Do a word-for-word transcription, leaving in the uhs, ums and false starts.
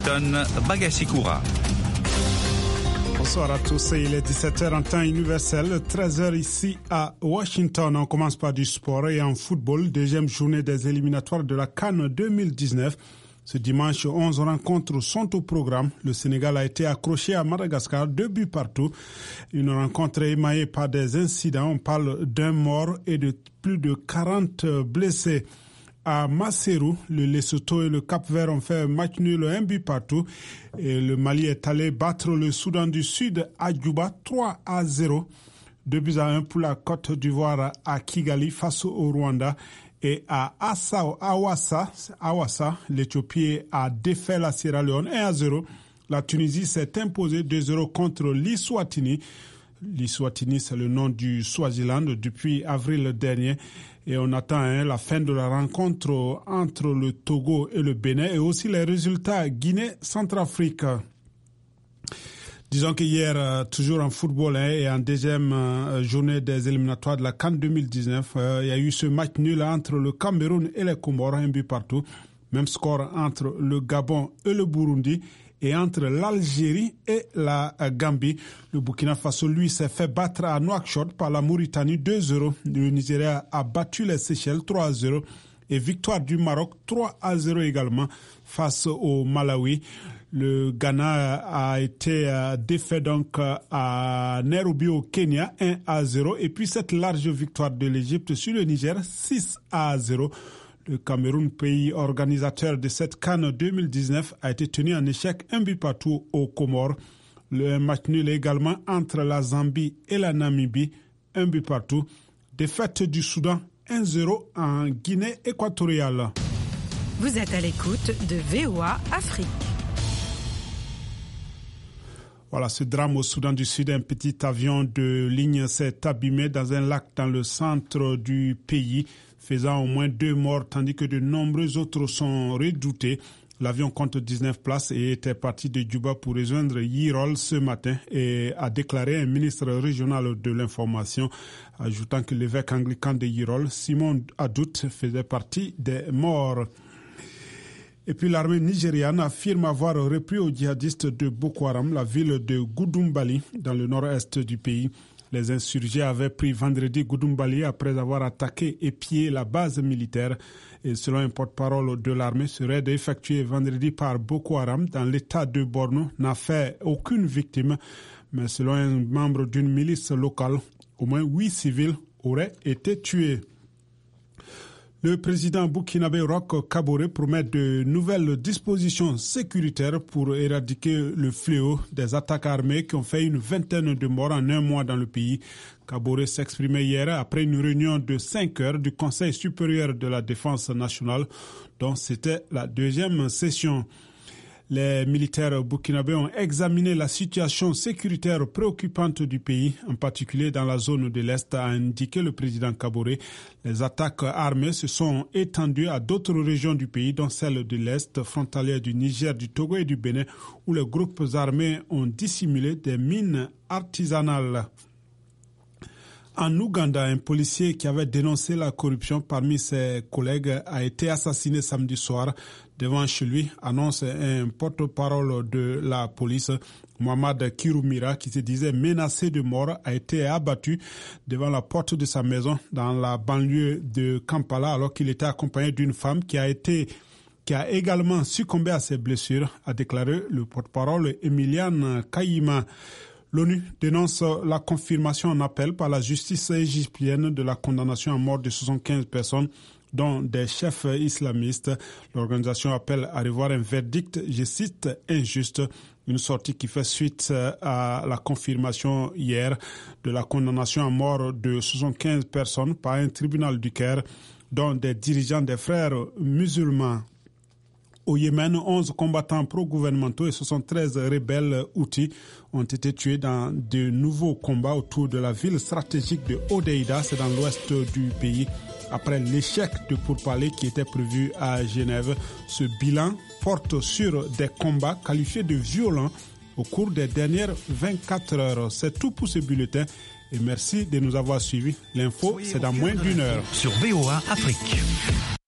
Bagassikura. Bonsoir à tous, il est dix-sept heures en temps universel, treize heures ici à Washington. On commence par du sport et en football, deuxième journée des éliminatoires de la CAN deux mille dix-neuf. Ce dimanche, onze rencontres sont au programme. Le Sénégal a été accroché à Madagascar, deux buts partout. Une rencontre émaillée par des incidents. On parle d'un mort et de plus de quarante blessés. À Maseru, le Lesotho et le Cap-Vert ont fait un match nul, un but partout. Et le Mali est allé battre le Soudan du Sud à Djouba, trois à zéro. Deux buts à un pour la Côte d'Ivoire à Kigali face au Rwanda. Et à Assa, Awassa, Awassa, l'Éthiopie a défait la Sierra Leone un à zéro. La Tunisie s'est imposée deux zéro contre l'Eswatini. L'Eswatini, c'est le nom du Swaziland depuis avril dernier. Et on attend hein, la fin de la rencontre entre le Togo et le Bénin et aussi les résultats Guinée-Centrafrique. Disons qu'hier, euh, toujours en football hein, et en deuxième euh, journée des éliminatoires de la CAN deux mille dix-neuf, euh, il y a eu ce match nul entre le Cameroun et les Comores, un but partout. Même score entre le Gabon et le Burundi et entre l'Algérie et la euh, Gambie. Le Burkina Faso, lui, s'est fait battre à Nouakchott par la Mauritanie deux zéro. Le Nigeria a battu les Seychelles trois à zéro. Et victoire du Maroc trois à zéro également face au Malawi. Le Ghana a été euh, défait donc euh, à Nairobi au Kenya un à zéro. Et puis cette large victoire de l'Égypte sur le Niger six à zéro. Le Cameroun, pays organisateur de cette CAN deux mille dix-neuf, a été tenu en échec un but partout aux Comores. Le match nul également entre la Zambie et la Namibie, un but partout. Défaite du Soudan un zéro en Guinée équatoriale. Vous êtes à l'écoute de V O A Afrique. Voilà, ce drame au Soudan du Sud, un petit avion de ligne s'est abîmé dans un lac dans le centre du pays, faisant au moins deux morts, tandis que de nombreux autres sont redoutés. L'avion compte dix-neuf places et était parti de Djouba pour rejoindre Yirol ce matin et a déclaré un ministre régional de l'information, ajoutant que l'évêque anglican de Yirol, Simon Adout, faisait partie des morts. Et puis l'armée nigériane affirme avoir repris aux djihadistes de Boko Haram la ville de Goudumbali, dans le nord-est du pays. Les insurgés avaient pris vendredi Goudumbali après avoir attaqué et pillé la base militaire. Et selon un porte-parole de l'armée, ce raid effectué vendredi par Boko Haram dans l'état de Borno n'a fait aucune victime. Mais selon un membre d'une milice locale, au moins huit civils auraient été tués. Le président burkinabé Roch Kaboré promet de nouvelles dispositions sécuritaires pour éradiquer le fléau des attaques armées qui ont fait une vingtaine de morts en un mois dans le pays. Kaboré s'exprimait hier après une réunion de cinq heures du Conseil supérieur de la défense nationale, dont c'était la deuxième session. Les militaires burkinabés ont examiné la situation sécuritaire préoccupante du pays, en particulier dans la zone de l'Est, a indiqué le président Kaboré. Les attaques armées se sont étendues à d'autres régions du pays, dont celle de l'Est, frontalière du Niger, du Togo et du Bénin, où les groupes armés ont dissimulé des mines artisanales. En Ouganda, un policier qui avait dénoncé la corruption parmi ses collègues a été assassiné samedi soir devant chez lui, annonce un porte-parole de la police. Mohamed Kirumira, qui se disait menacé de mort, a été abattu devant la porte de sa maison dans la banlieue de Kampala alors qu'il était accompagné d'une femme qui a été qui a également succombé à ses blessures, a déclaré le porte-parole Emilian Kayima. L'ONU dénonce la confirmation en appel par la justice égyptienne de la condamnation à mort de soixante-quinze personnes, dont des chefs islamistes. L'organisation appelle à revoir un verdict, je cite, injuste. Une sortie qui fait suite à la confirmation hier de la condamnation à mort de soixante-quinze personnes par un tribunal du Caire, dont des dirigeants des frères musulmans. Au Yémen, onze combattants pro-gouvernementaux et soixante-treize rebelles houthis ont été tués dans de nouveaux combats autour de la ville stratégique de Hodeïda, c'est dans l'ouest du pays, après l'échec de pourparlers qui était prévu à Genève. Ce bilan porte sur des combats qualifiés de violents au cours des dernières vingt-quatre heures. C'est tout pour ce bulletin et merci de nous avoir suivis. L'info, c'est dans moins d'une heure. Sur V O A Afrique.